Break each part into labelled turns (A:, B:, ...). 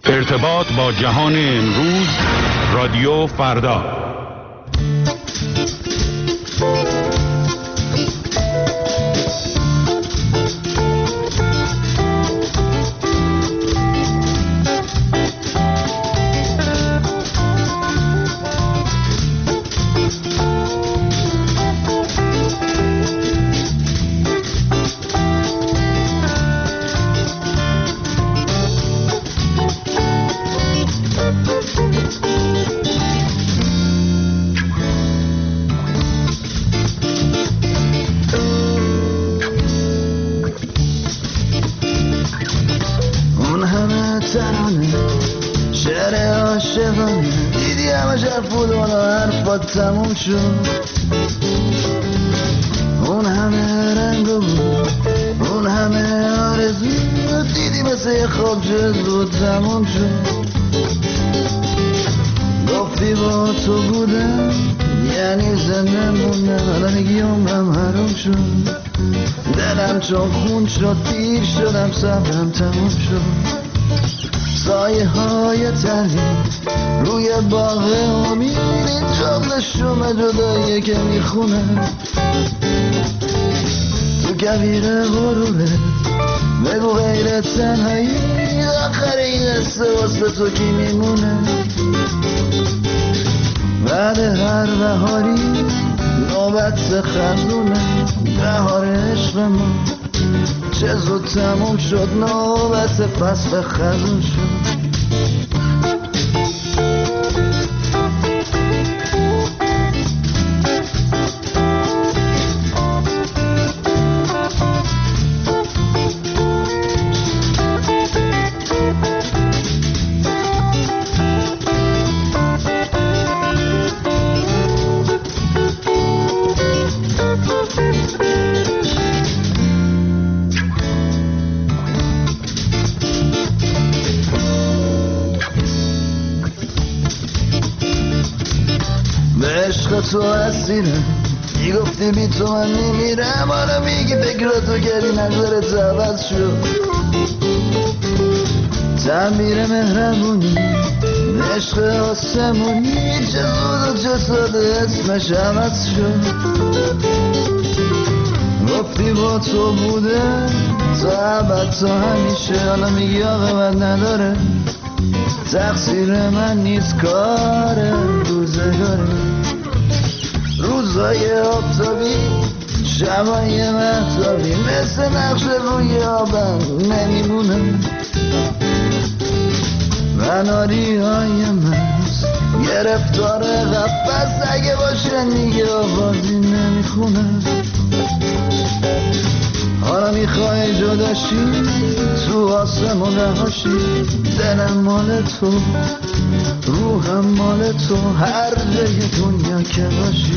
A: ارتباط با جهان امروز، رادیو فردا.
B: تموم شد اون همه رنگ بود، اون همه آرزو دیدی مثل یه خواب جزو تموم شد. گفتی با تو بودم یعنی زنده موندم، حالا میگی عمرم حروم شد. دلم چون خون شد، پیر شدم، صبرم تموم شد. سایه های تنی روی باغ امید، جمله شوم جداییه که میخونه تو کویر غروره. بگو غیر تنهایی آخر این قصه واسه تو کی میمونه؟ بعد هر بهاری نوبت خزونه، بهار عشق ما چه زود تموم شد، نوبت فصل خزون شد. تو اسیرم میگفتی بی تو من میمیرم، حالا میگی فکراتو کردی نظرت عوض شد. تعمیر مهربونی عشق آسمونی چه زود و چه ساده اسمش عوض شد. گفتی با تو بوده تا ابد تا همیشه، حالا میگی عاقبت نداره، تقصیر من نیست کار روزگاره. روزای آفتابی شبای مهتابی مثل نقش روی آبم نمیمونه. مناری های مست گرفتار قفص اگه باشه دیگه آوازی نمیخونه. حالا میخوای جداشی تو آسمون رهاشی، دلم مال تو روحم مال تو، هر جای دنیا که باشی.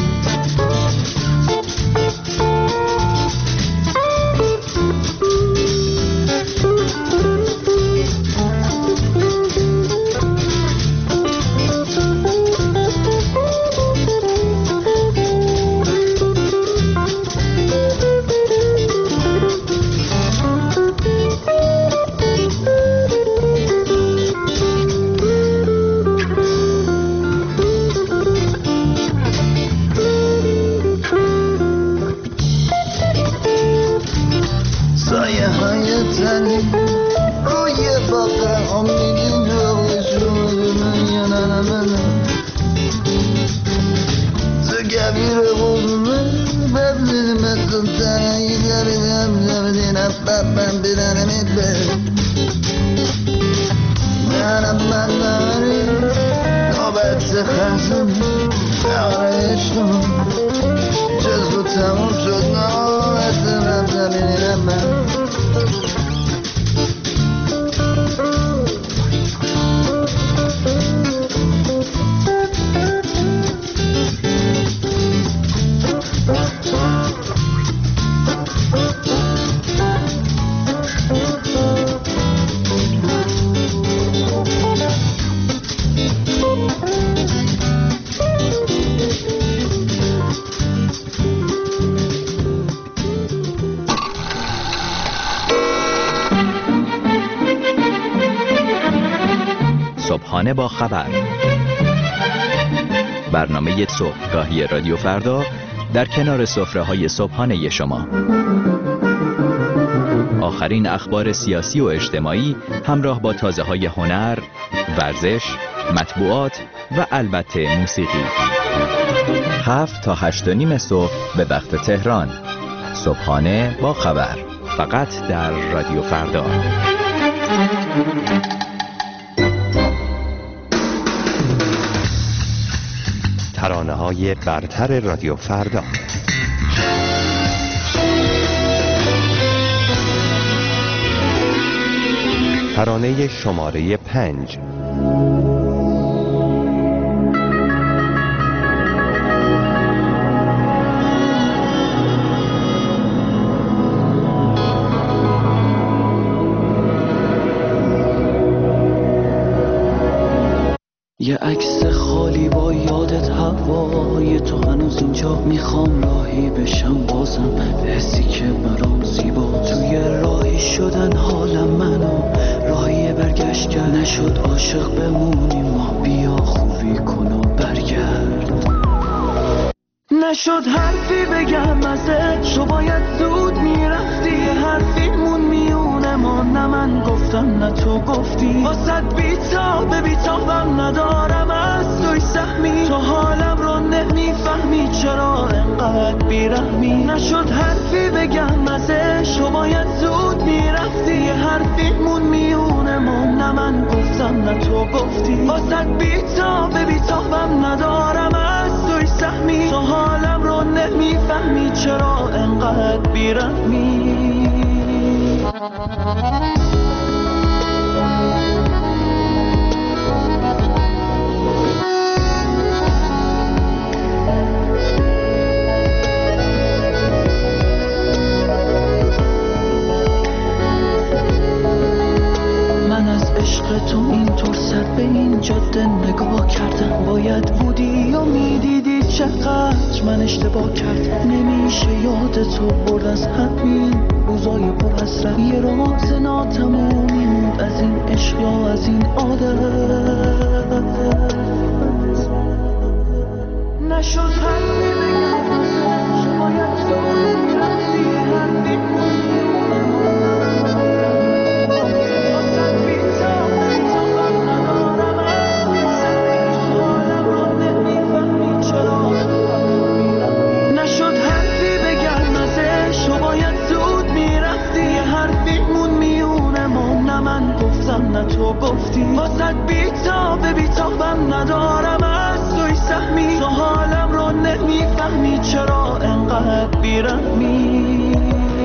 C: صبحانه با خبر، برنامه صبحگاهی رادیو فردا در کنار سفره‌های صبحانه شما. آخرین اخبار سیاسی و اجتماعی همراه با تازه‌های هنر، ورزش، مطبوعات و البته موسیقی. 7 تا 8:30 صبح به وقت تهران. صبحانه با خبر، فقط در رادیو فردا.
D: ترانه‌های برتر رادیو فردا. ترانه شماره 5.
B: یه عکس خالی با یادت هوای تو، هنوز اینجا میخوام راهی بشم بازم، حسی که برام زیبا توی راهی شدن حالم منو راهی برگشت کرد، نشد عاشق بمونیم ما، بیا خوبی کن و برگرد، نشد حرفی بگم ازت، تو باید زود میرفتی، حرفیمون میونه ما، نه من گفتم نه تو گفتی، واسد بیتابم ندارم از توی سهمی، تو حالم رو نمیفهمی چرا انقدر بیرحمی، نشد حرفی بگم ازش، تو باید زود میرفتی، حرفیمون میونه ما، نه من گفتم نه تو گفتی، واسد بیتابم ندارم از توی سهمی، تو حالم رو نمیفهمی چرا انقدر بیرحمی. تو اینطور سر به این جاده نگاه کردم، باید بودی و میدیدی چقدر من اشتباه کردم، نمیشه یاد تو برد از همین روزای پر حسرت، یه راز ناتمومی موند از این عشق یا از این عادت، نشد حرفی بگم ازش، باید تو میرفتی، حرفی نه تو گفتی، واسد بیتابم ندارم از توی سهمی، تو حالم رو نمیفهمی چرا انقدر بیرحمی.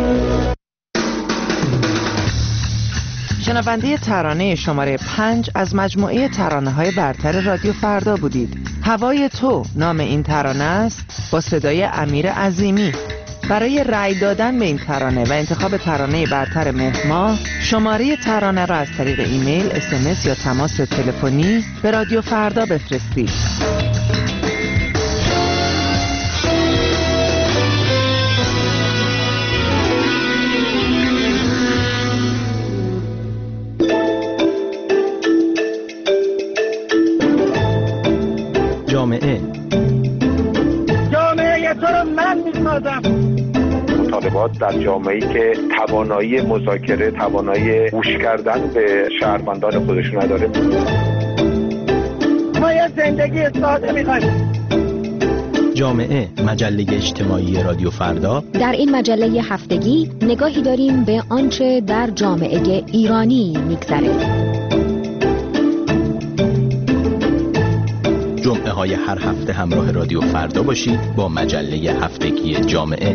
E: شنونده ترانه شماره 5 از مجموعه ترانه‌های برتر رادیو فردا بودید. هوای تو نام این ترانه است، با صدای امیر عظیمی. برای رأی دادن به این ترانه و انتخاب ترانه برتر مهر ماه، شماره ترانه را از طریق ایمیل، SMS یا تماس تلفنی به رادیو فردا بفرستید.
C: جامعه
F: تو رو من می‌سازم. مطالبات در جامعه‌ای که توانایی مذاکره، توانایی گوش کردن به شهروندان خودش نداره. ما یه زندگی ساده می‌خوایم.
C: جامعه، مجله اجتماعی رادیو فردا. در
G: این مجله هفتگی نگاهی داریم به آنچه در جامعه ایرانی می‌گذره.
C: جمعه های هر هفته همراه رادیو فردا باشید با مجله هفتگی جامعه.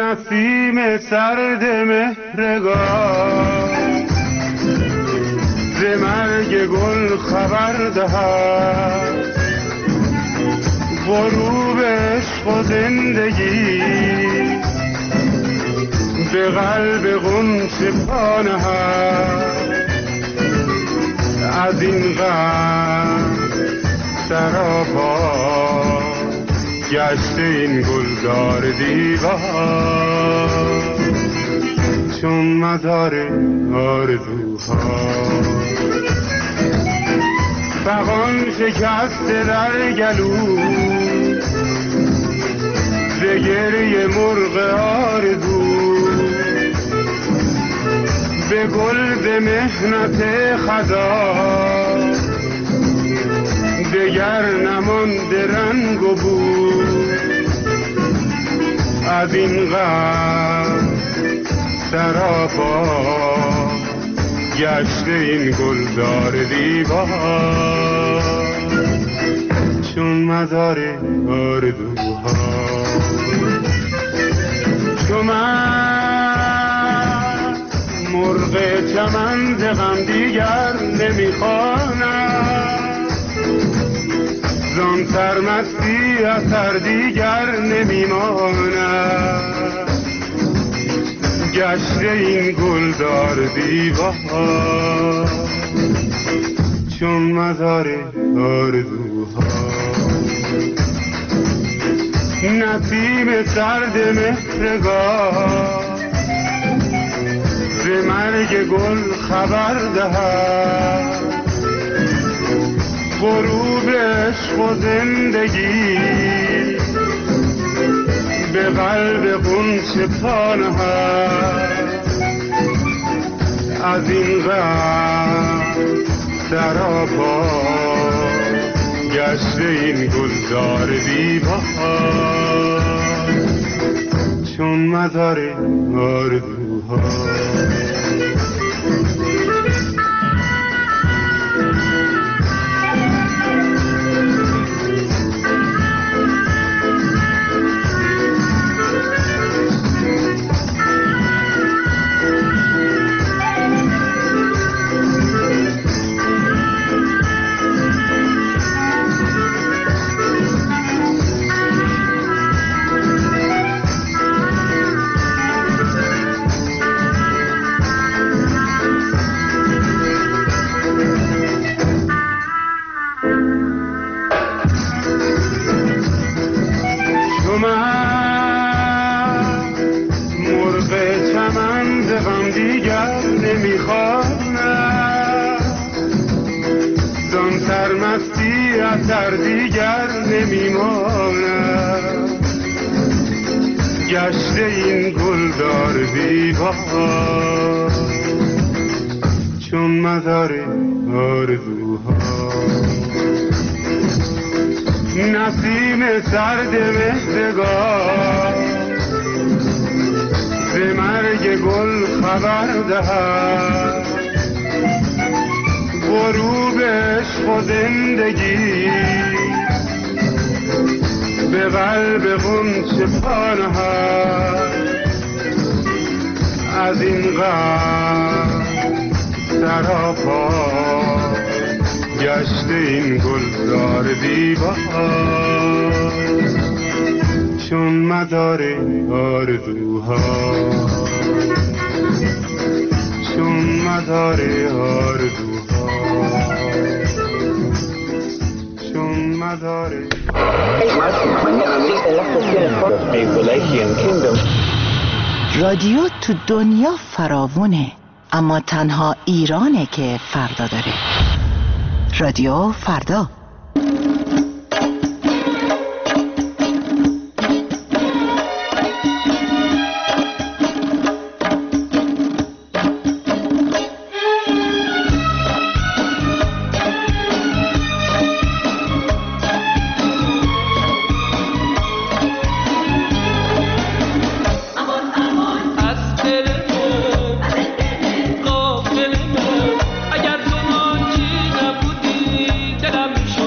H: نسیم سرد مهرگاه ز مرگ گل خبر دهد غروب عشق و زندگی به قلب غنچه پا نهد از این غم سراپا گشته این گلزار دیوار چون مزار آرزوها فغان شکسته در گلو ز گریه مرغ آرزو به گل ز محنت خزان دگر نمانده رنگ و بو از این غم سراپا گشته این گلزار دیوار چون مزار آرزوها چون من مرغ چمن ز غم دیگر نمیخوانم زان سرمستی اثر دیگر نمیماند گشته این گلدار دیوار چون مزار آرزوها نسیم سرد مهرگاه ز مرگ گل خبر دهد غروب عشق و زندگی به قلب غنچه پا نهد از این غم سراپا گشته این گلزار دیوار چون مزار آرزوها در دیگر نمیماند گشته این گلدار دیوار چون مزار آرزوها نسیم سرد مهرگاه ز مرگ گل خبر دهد غروب عشق و زندگی به قلب غنچه پا نهد از این غم سراپا گشته این گلزار دیوار چون مزار آرزوها چون مزار آرزوها چون مزار
E: رادیو تو دنیا فراوونه، اما تنها ایرانه که فردا داره. رادیو فردا.
I: اگر تو مانچی نبودی دلم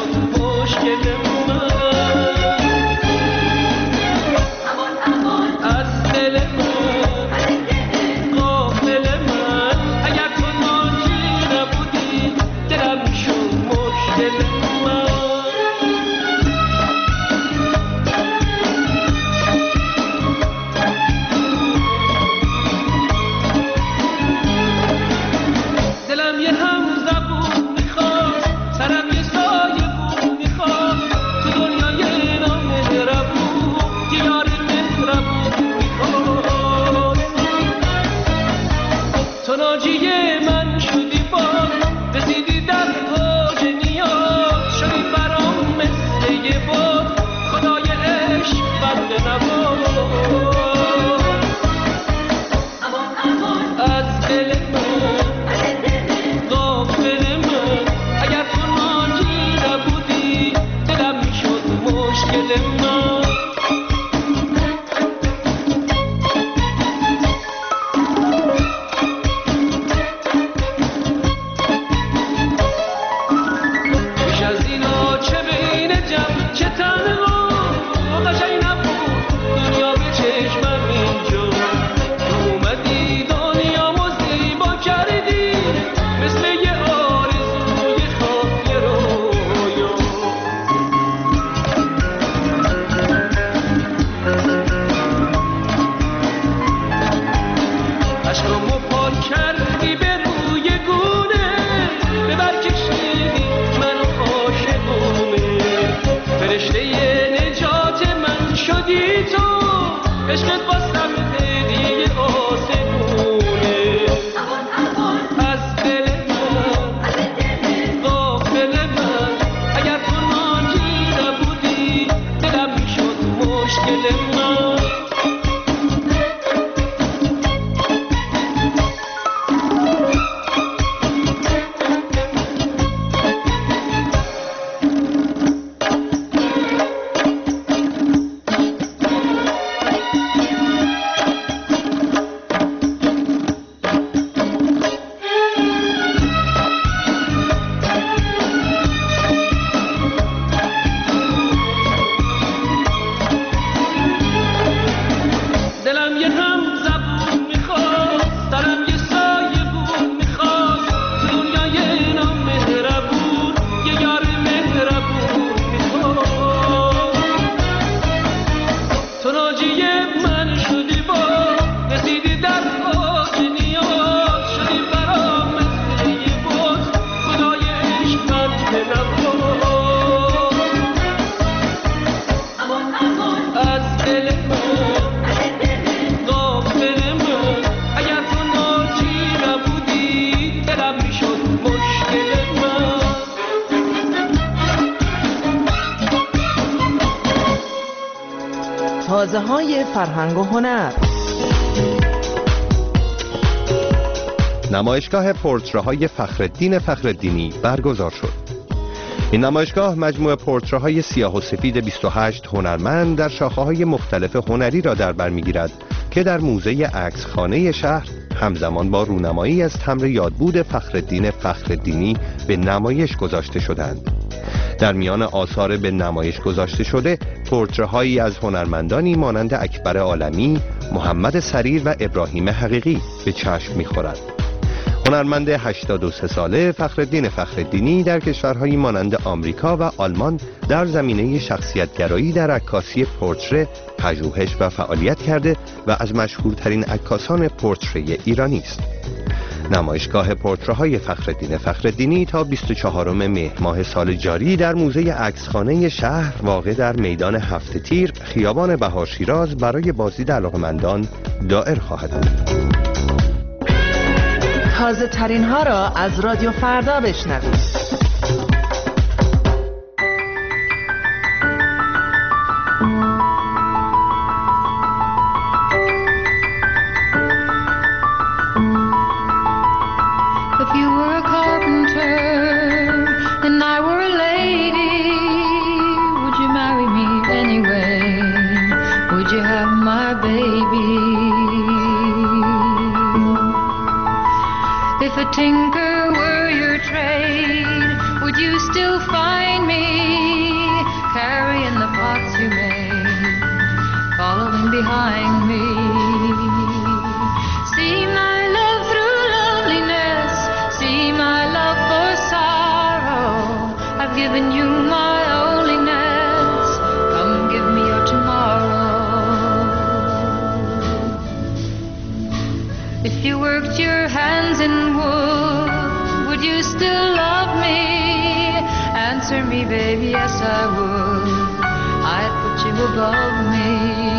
E: تازه‌های فرهنگ و هنر.
D: نمایشگاه پورتره‌های فخرالدین فخرالدینی برگزار شد. این نمایشگاه مجموعه پورتره‌های سیاه و سفید 28 هنرمند در شاخه‌های مختلف هنری را در بر می‌گیرد که در موزه عکسخانه شهر همزمان با رونمایی از تمر یادبود فخرالدین فخرالدینی به نمایش گذاشته شدند. در میان آثار به نمایش گذاشته شده پورتره‌هایی از هنرمندانی مانند اکبر عالمی، محمد سریر و ابراهیم حقیقی به چشم می‌خورد. هنرمند 83 ساله فخرالدین فخرالدینی در کشورهایی مانند آمریکا و آلمان در زمینه شخصیت‌گرایی در عکاسی پورتره پژوهش و فعالیت کرده و از مشهورترین عکاسان پورتره ایرانی است. نمایشگاه پورتره‌های فخرالدین فخرالدینی تا 24 مهر ماه سال جاری در موزه عکسخانه شهر واقع در میدان هفت تیر خیابان بهار شیراز برای بازدید علاقه‌مندان دائر خواهد بود.
E: تازه ترین ها را از رادیو فردا بشنوید.
I: If a tinker were your trade, I've given you my loneliness. Come give me your tomorrow. If you worked your hands in would you still love me? Answer me, baby, yes I would. I'd put you above me.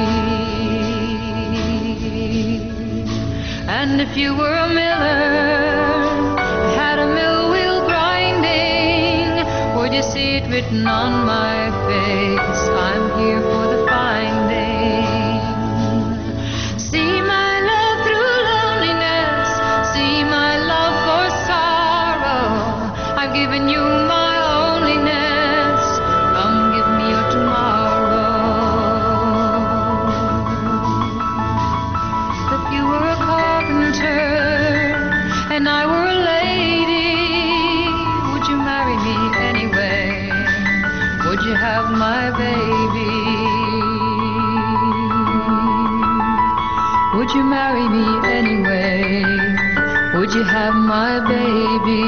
I: And if you were a miller, had a mill wheel grinding, would you see it written on my face? I'm here for the finding. See my love through loneliness, see my love for sorrow. I've given you my loneliness. Come give me your tomorrow. If you were a carpenter and I were a lady, would you marry me anyway? Would you have my baby? Would you marry me anyway? Would you have my baby?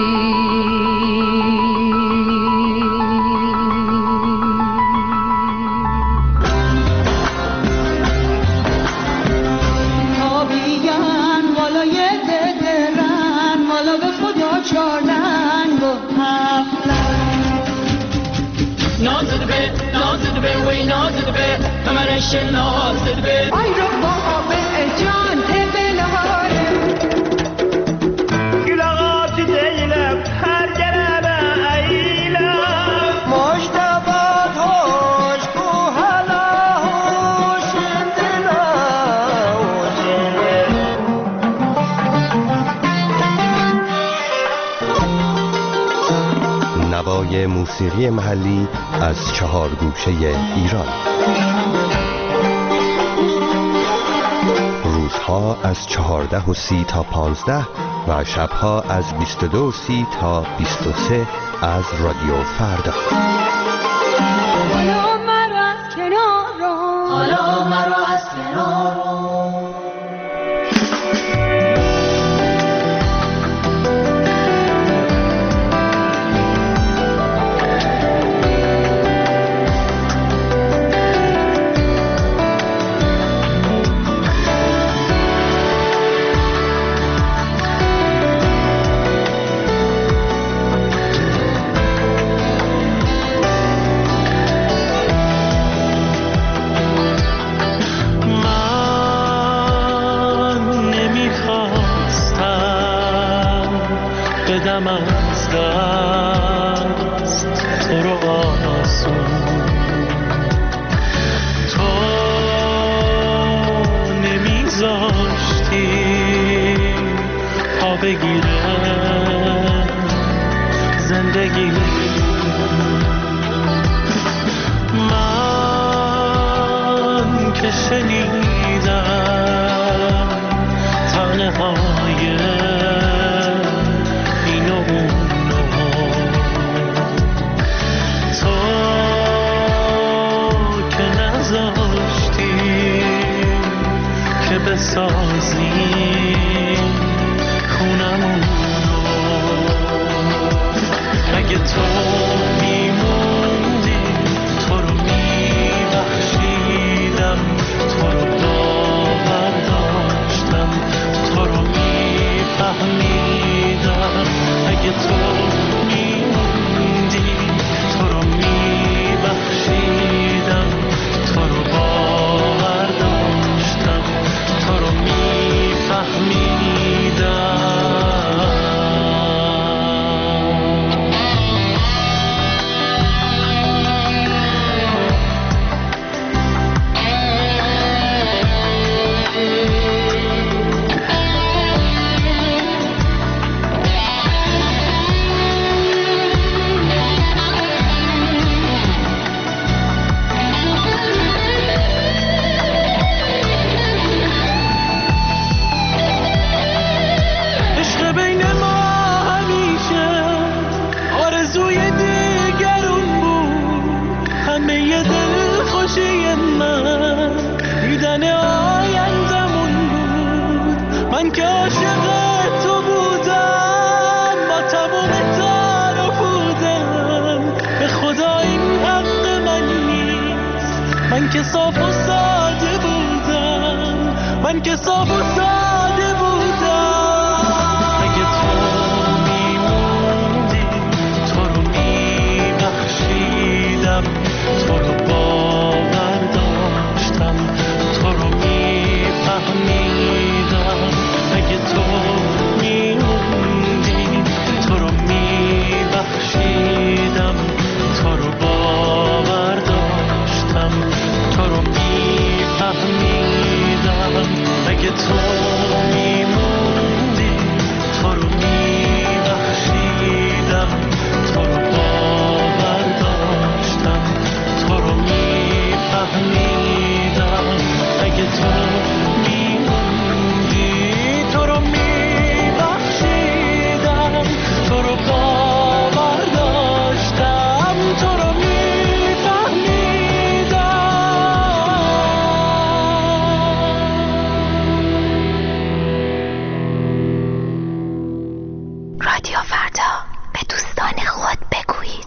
D: نوای موسیقی محلی از 4 گوشه ایران. روزها از 14:30 تا 15 و شبها از 22:30 تا 23 از رادیو فردا.
I: حالا مرا از کنار رو، حالا مرا از کنار رو.
J: بدم از دست تو رو آسون، تو نمیذاشتی پا بگیره زندگی. من که شنیدم تنهای بسازی خونمون رو، اگه تو میموندی تو رو میبخشیدم، تو رو باور داشتم، تو رو میفهمیدم. اگه تو میموندی تو رو میبخشیدم، تو رو باور داشتم، تو رو میفهمیدم. که صاف و ساده بودم، من که صاف و ساده بودم. اگه تو میموندی تو رو میبخشیدم، تو رو باور داشتم، تو رو میفهمیدم. اگه تو میموندی تو رو میبخشیدم، تو رو باور داشتم، تو رو میفهمیدم. اگه تو میموندی تو رو میبخشیدم، تو رو باور داشتم، تو رو میفهمیدم. اگه تو میموندی تو رو میبخشیدم، تو رو باور داشتم، تو رو
K: رادیو فردا، به دوستان خود بگویید.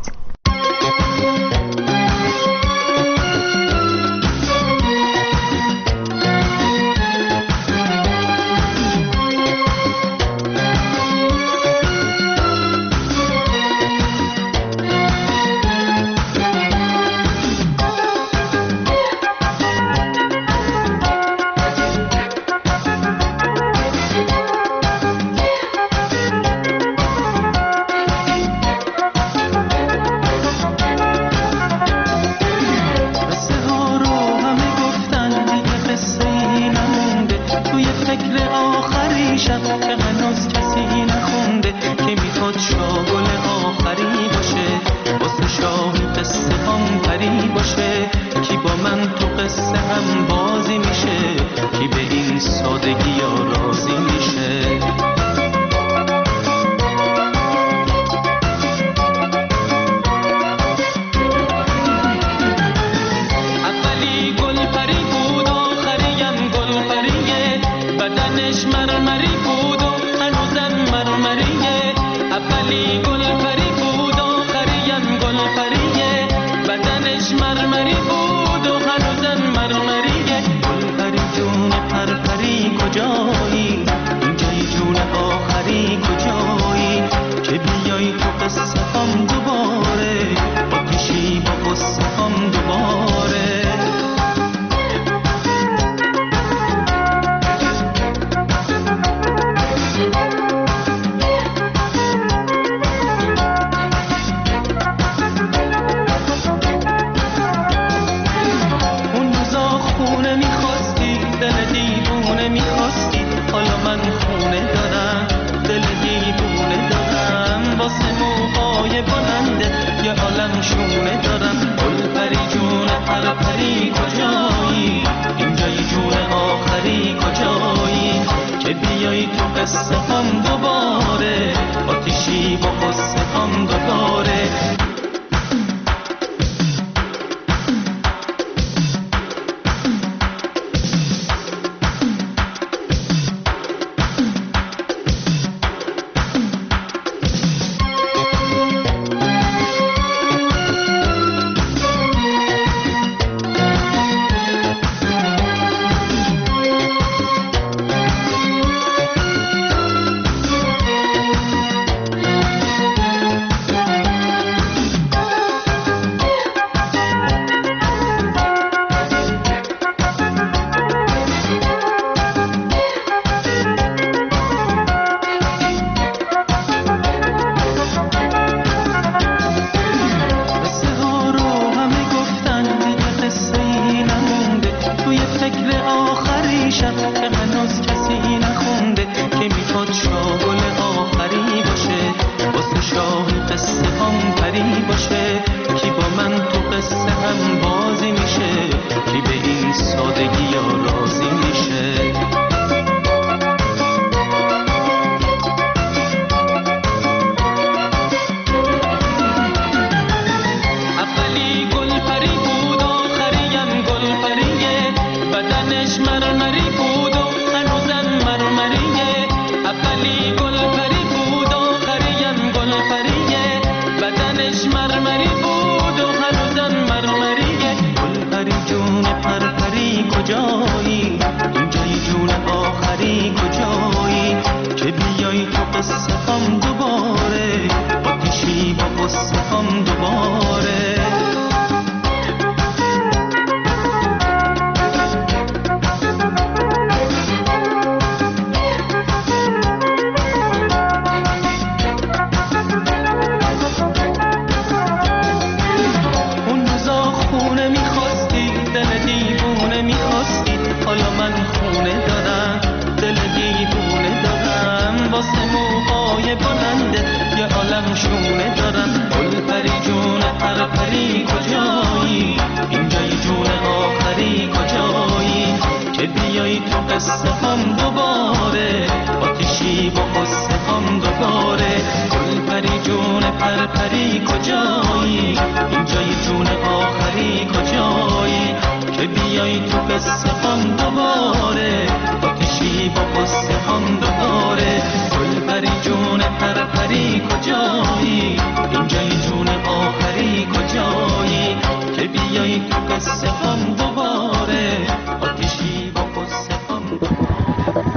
J: جون پرپری کجایی؟ اینجای جون آخری کجایی؟ که بیایی تو قصه هم دوباره، آتیشی با قصه هم دوباره. گلپری جون پرپری کجایی؟ اینجای جون آخری کجایی؟ که بیایی تو قصه هم دوباره، آتیشی با قصه هم دوباره.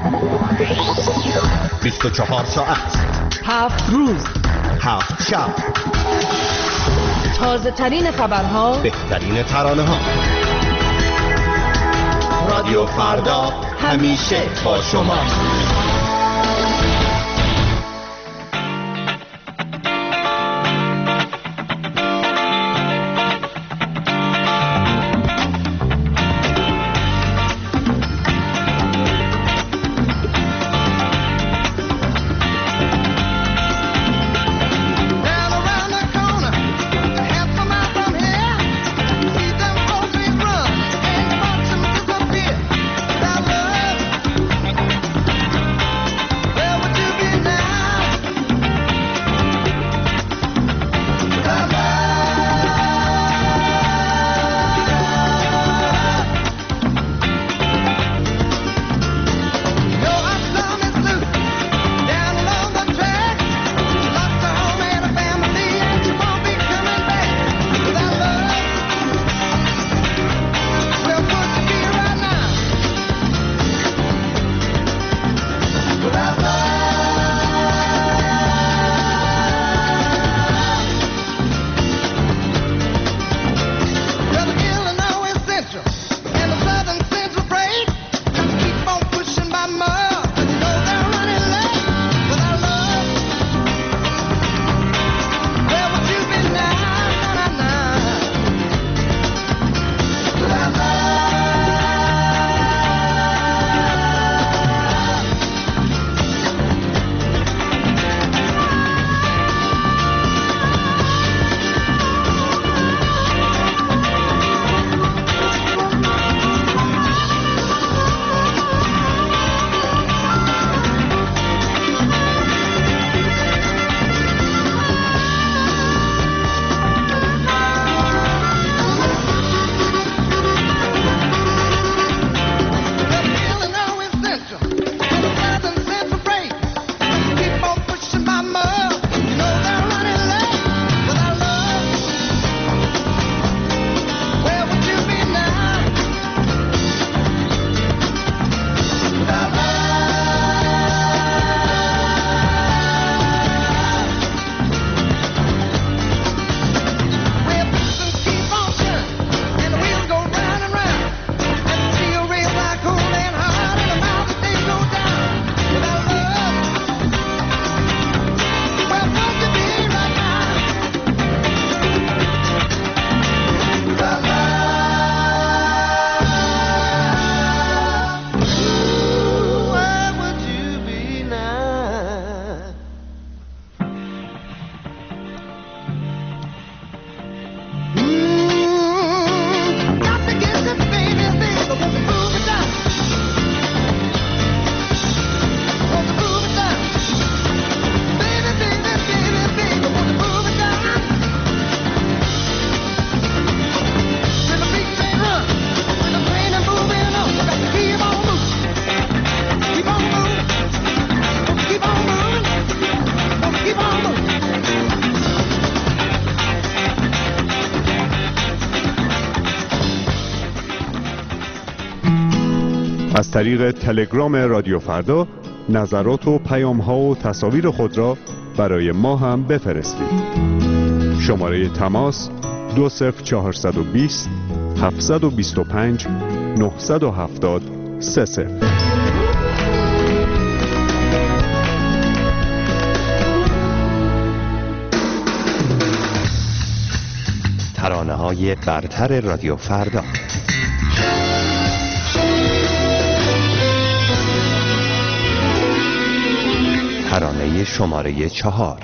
D: 24 ساعت،
E: 7 روز،
D: 7 شب،
E: تازه ترین خبرها،
D: بهترین ترانه ها. رادیو فردا همیشه با شما.
A: از طریق تلگرام رادیو فردا نظرات و پیام‌ها و تصاویر خود را برای ما هم بفرستید. شماره تماس 20420 725 970 30.
D: ترانه‌های برتر رادیو فردا. ترانه شماره 4.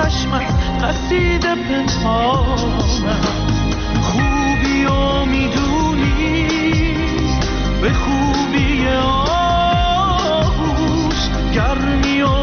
J: چشم از قصیده پنهانم. خوبی و میدونی به خوبی آغوش گرمی و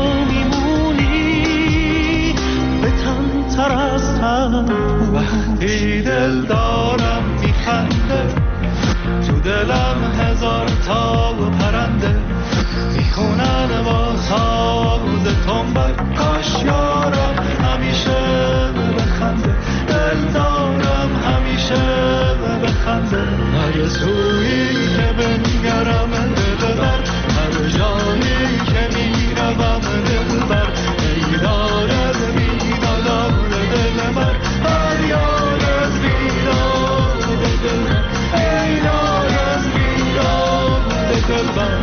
J: میمونی به تن تر از تن. وقتی دل دارم میخنده تو دلم هزار تا پرنده میخونن با ساز تنبک. کاش یارم همیشه بخنده، دل دارم همیشه بخنده. هر سویی که بنگرم دل بر، هر جایی که میروم دل بر. ای دارد بیدادم دل بر، هر یارد بیداد دل بر. ای دارد بیداد دل بر.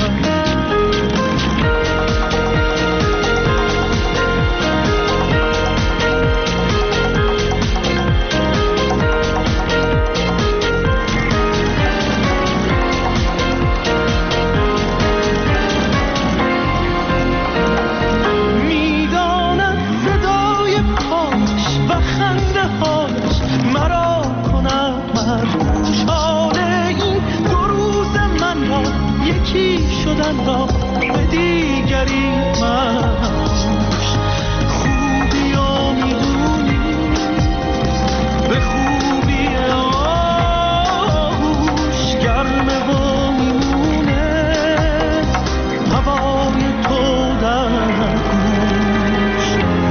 J: شدن را به دیگری منش. خوبی و میدونی به خوبی آغوش گرمه و میمونه هوای تو در گوش.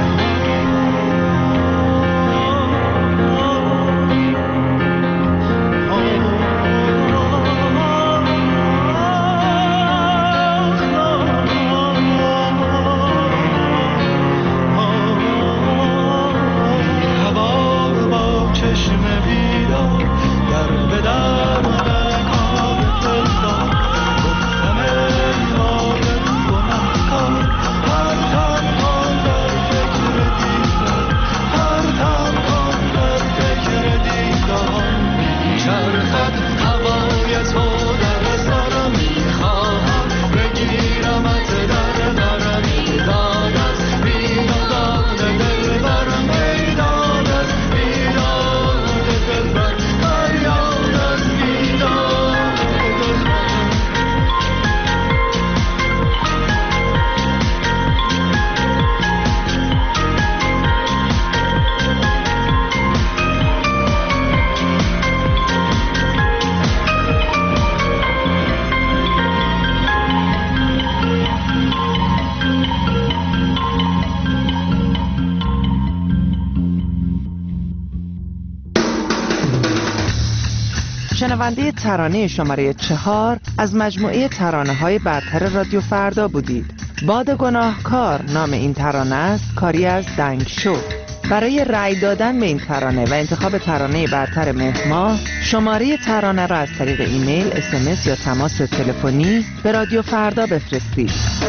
E: شنونده ترانه شماره 4 از مجموعه ترانه‌های برتر رادیو فردا بودید. باد گناهکار نام این ترانه است، کاری از دنگ شو. برای رأی دادن به این ترانه و انتخاب ترانه برتر مهر ماه، شماره ترانه را از طریق ایمیل، SMS یا تماس تلفنی به رادیو فردا بفرستید.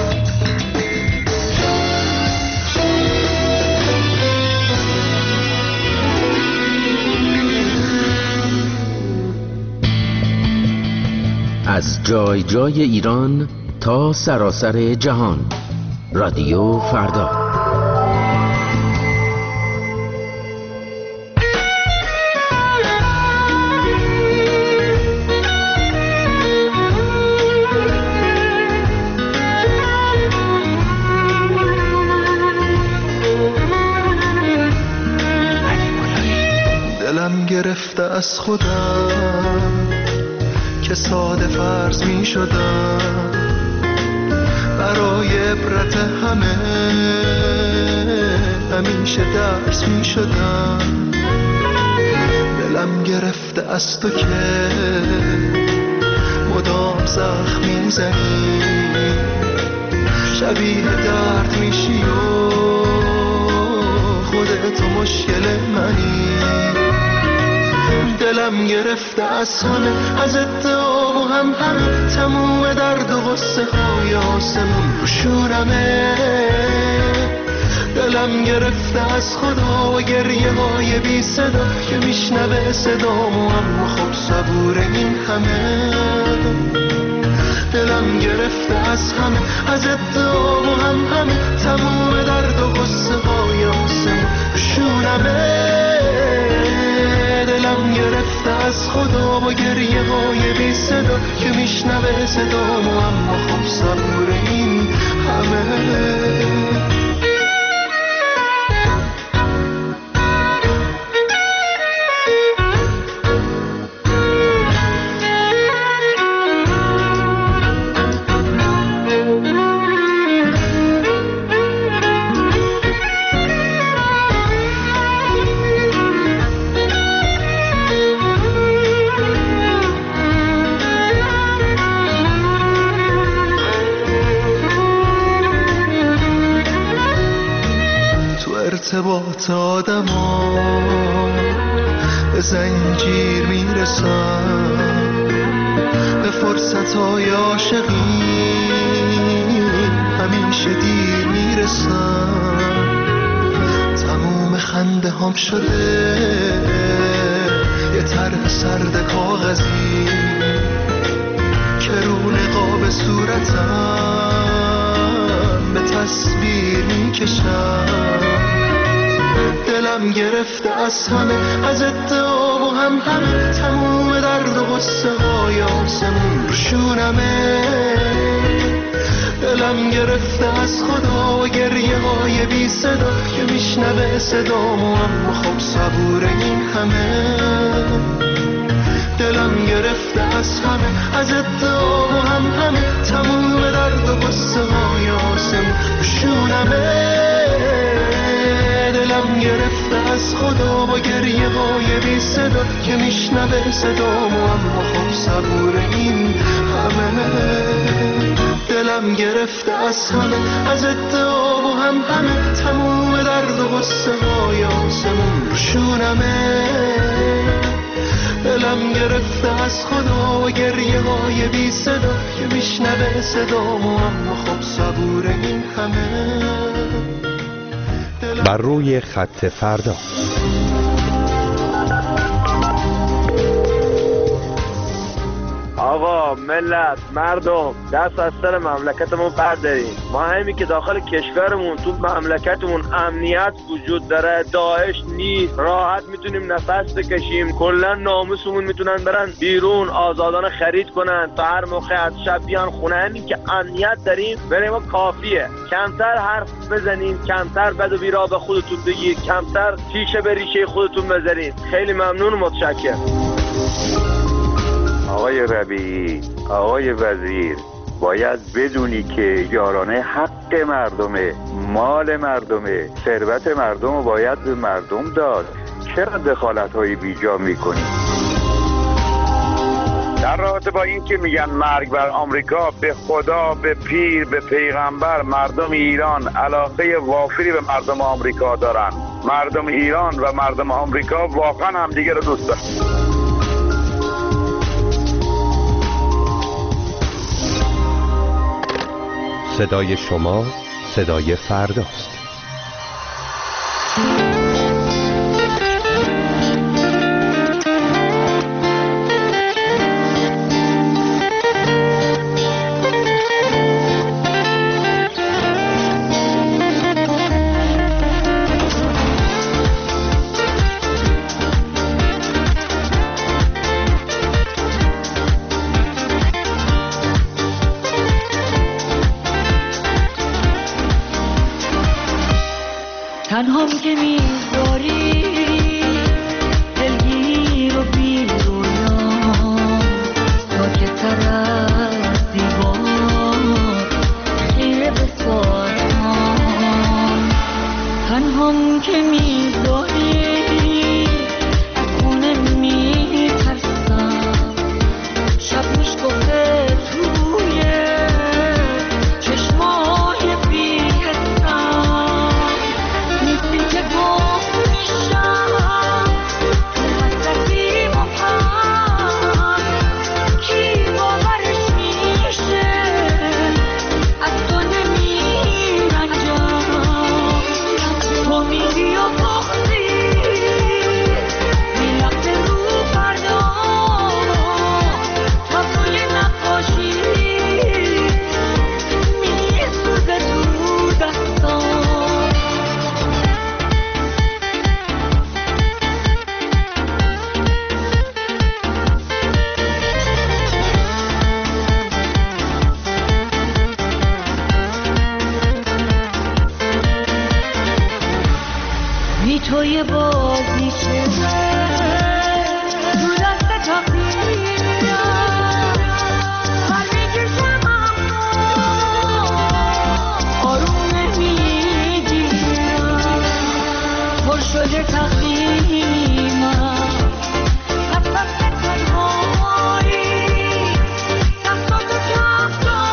L: از جای جای ایران تا سراسر جهان، رادیو فردا.
B: دلم گرفته از خودم که ساده فرض می شدم، برای عبرت همه همیشه درس می شدم. دلم گرفته از تو که مدام زخم می زنی، شبیه درد میشی و خودت مشکل منی. دلم گرفته از همه، از ادعا و همه تموم درد و غصه های آسمون رو شورمه. دلم گرفته از خدا و گریه های بی صدا که میشنوه صدامو اما خب صبور این همه. دلم گرفته از همه، از ادعا و همه تموم درد و غصه های آسمون
J: و گریه های بی صدا که میشنوه صدامو، اما خب صبور این همه. ارتباط آدم ها به زنجیر میرسن، به فرصت های عاشقی همیشه دیر میرسن. تموم خنده هم شده یه طرح سرد کاغذی که رو نقاب صورتم به تصویر میکشن. دلم گرفته از همه، از ادعا و همه، تموم درد و غصه های آسمون روشونمه. دلم گرفته از خدا و گریه های بی صدا که میشنوه صدامو، اما خب صبور این همه. دلم گرفته از همه، از ادعا و همه، تموم درد و غصه های آسمون روشونمه. دلم گرفته از خدا با گریه های بی صدا که میشنوه صدامو، اما خب صبور این همه. دلم گرفته از همه، از ادعا و همه، تموم درد و غصه های آسمون روشونمه. دلم گرفته از خدا و گریه های بی صدا که میشنوه صدامو، اما خب صبور این همه.
D: بر روی خط فردا.
M: آقا، ملت، مردم، دست از سر مملکتمون برداریم. ما همین که داخل کشورمون تو مملکتمون امنیت وجود داره، داعش نیست، راحت میتونیم نفس بکشیم، کلا ناموسمون میتونن برن بیرون آزادانه خرید کنن تا هر موقع از شب بیان خونه. همین که امنیت داریم برای ما کافیه. کمتر حرف بزنین، کمتر بد و بیرا به خودتون بگید، کمتر تیشه به ریشه خودتون بذارین. خیلی ممنون و متشکرم.
F: آقای ربیعی، آقای وزیر، باید بدونی که یارانه حق مردمه، مال مردمه، ثروت مردم رو باید به مردم داد. چرا دخالت‌های بیجا میکنی؟ در رابطه با این که میگن مرگ بر آمریکا، به خدا، به پیر، به پیغمبر، مردم ایران علاقه وافری به مردم آمریکا دارن. مردم ایران و مردم آمریکا واقعا همدیگه رو دوست دارن.
D: صدای شما صدای فرداست.
I: تنهام که میذاری دلگیر و بی رویا، ناکه تر از دیوار خیره به سارم. تنهام که میذاری از خونه میترسم، شب مشکفه توی چشمای بی حسم. نیستی که گم میشم تو حسرتی مبهم، کی باورش میشه از تو نمیرنجم. تو میگی و توی بازیچه تو دست تقدیرم هر میکشم اما آروم نمیگیرم پر شده تقدیمم از دست تنهایی دستاتو کف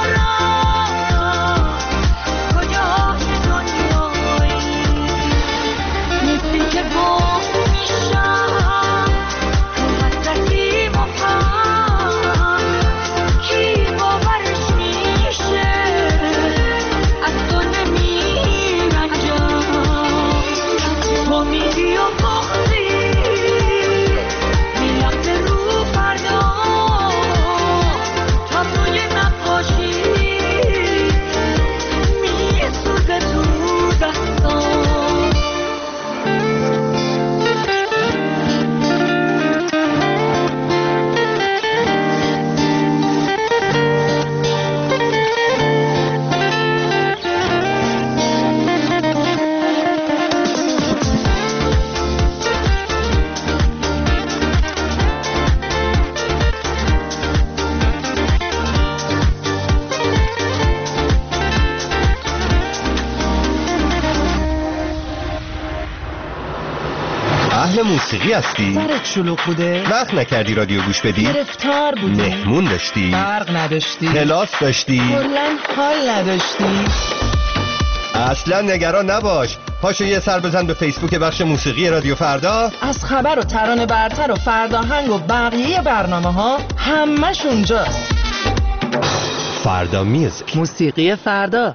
I: دارم کجای دنیایی نیستی که گم میشم تو حسرتی مبهم کی باورش میشه از تو نمیرنجم تو میری و بختی میلخته رو فردا تابلوی نقاشی میسوزه تو دستام
D: اهل موسیقی هستی؟
E: سرت شلوغ بوده؟
D: وقت نکردی رادیو گوش بدی؟
E: گرفتار بودی؟
D: مهمون داشتی؟
E: برق نداشتی؟
D: کلاس داشتی؟
E: کلاً حال نداشتی؟
D: اصلا نگران نباش، پاشو یه سر بزن به فیسبوک بخش موسیقی رادیو فردا.
E: از خبر و ترانه برتر و فرداهنگ و بقیه برنامه ها همش اونجاست.
D: فردا میوزیک،
E: موسیقی فردا.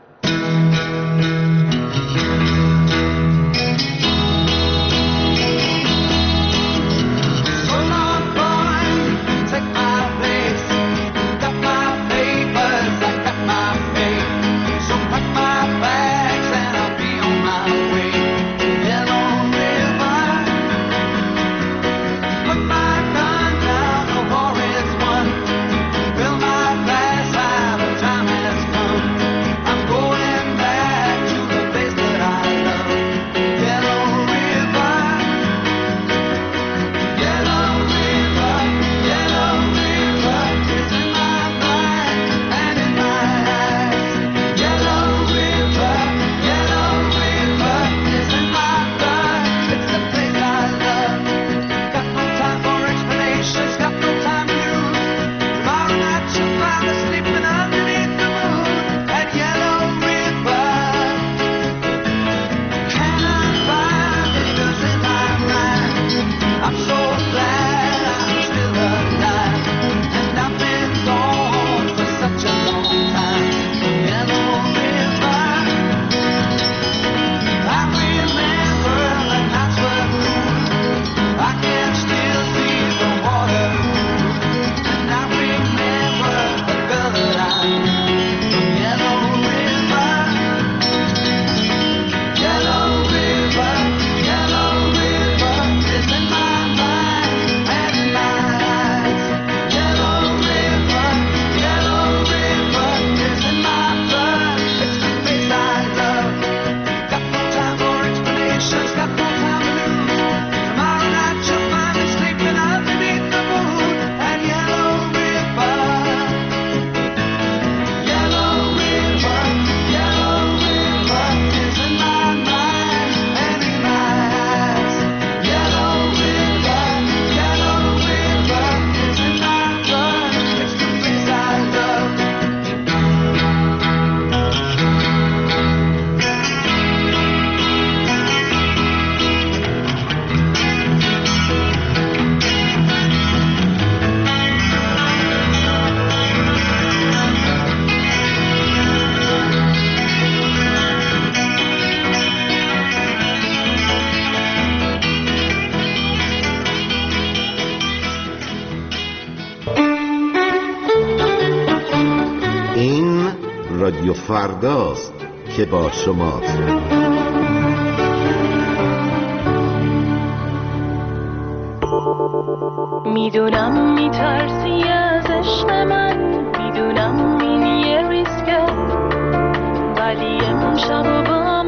N: رادیو فرداست که با شماست.
I: میدونم میترسی از عشق من، میدونم این یه ریسکه، ولی امشب با